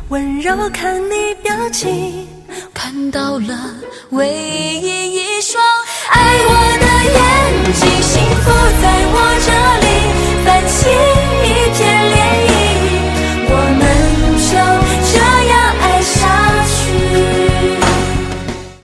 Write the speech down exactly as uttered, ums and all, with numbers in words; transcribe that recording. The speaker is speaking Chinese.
温柔看你表情， 看到了唯一一双爱我的眼睛。